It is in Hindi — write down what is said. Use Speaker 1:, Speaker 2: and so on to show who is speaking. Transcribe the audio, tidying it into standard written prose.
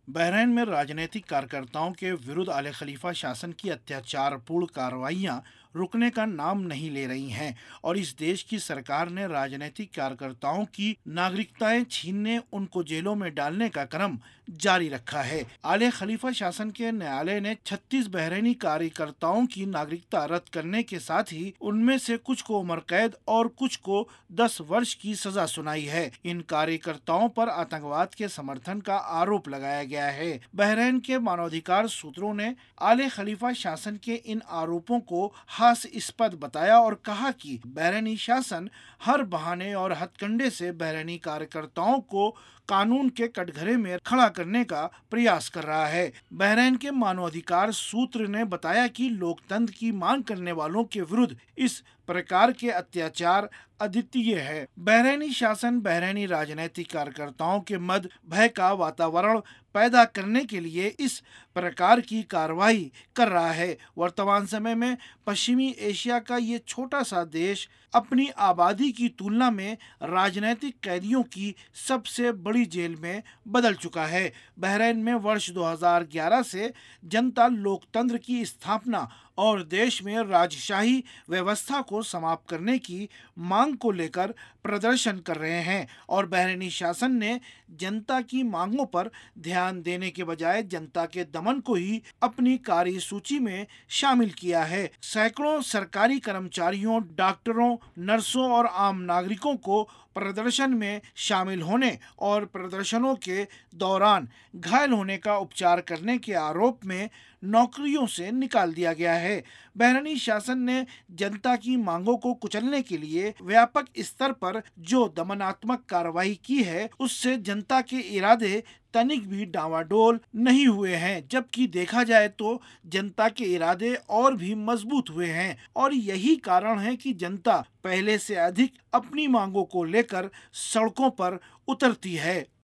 Speaker 1: बहरीन में राजनीतिक कार्यकर्ताओं के विरुद्ध आले खलीफा शासन की अत्याचारपूर्ण कार्रवाइयां रुकने का नाम नहीं ले रही हैं और इस देश की सरकार ने राजनीतिक कार्यकर्ताओं की नागरिकताएं छीनने, उनको जेलों में डालने का क्रम जारी रखा है। आले खलीफा शासन के न्यायालय ने 36 बहरीनी कार्यकर्ताओं की नागरिकता रद्द करने के साथ ही उनमें से कुछ को उम्र कैद और कुछ को 10 वर्ष की सजा सुनाई है। इन कार्यकर्ताओं पर आतंकवाद के समर्थन का आरोप लगाया गया है। बहरीन के मानवाधिकार सूत्रों ने आले खलीफा शासन के इन आरोपों को हास्यास्पद बताया और कहा कि बहरीनी शासन हर बहाने और हथकंडे से बहरीनी कार्यकर्ताओं को कानून के कटघरे में खड़ा करने का प्रयास कर रहा है। बहरीन के मानवाधिकार सूत्र ने बताया कि लोकतंत्र की मांग करने वालों के विरुद्ध इस प्रकार के अत्याचार अद्वितीय है। बहरीनी शासन बहरीनी राजनीतिक कार्यकर्ताओं के मध्य भय का वातावरण पैदा करने के लिए इस प्रकार की कार्रवाई कर रहा है। वर्तमान समय में पश्चिमी एशिया का ये छोटा सा देश अपनी आबादी की तुलना में राजनीतिक कैदियों की सबसे बड़ी जेल में बदल चुका है। बहरीन में वर्ष 2011 से जनता लोकतंत्र की स्थापना और देश में राजशाही व्यवस्था को समाप्त करने की मांग को लेकर प्रदर्शन कर रहे हैं और बहरीनी शासन ने जनता की मांगों पर ध्यान देने के बजाय जनता के दमन को ही अपनी कार्यसूची में शामिल किया है। सैकड़ों सरकारी कर्मचारियों, डॉक्टरों, नर्सों और आम नागरिकों को प्रदर्शन में शामिल होने और प्रदर्शनों के दौरान घायल होने का उपचार करने के आरोप में नौकरियों से निकाल दिया गया है। बहरीनी शासन ने जनता की मांगों को कुचलने के लिए व्यापक स्तर पर जो दमनात्मक कार्रवाई की है, उससे जनता के इरादे तनिक भी डावाडोल नहीं हुए हैं, जबकि देखा जाए तो जनता के इरादे और भी मजबूत हुए हैं और यही कारण है कि जनता पहले से अधिक अपनी मांगों को लेकर सड़कों पर उतरती है।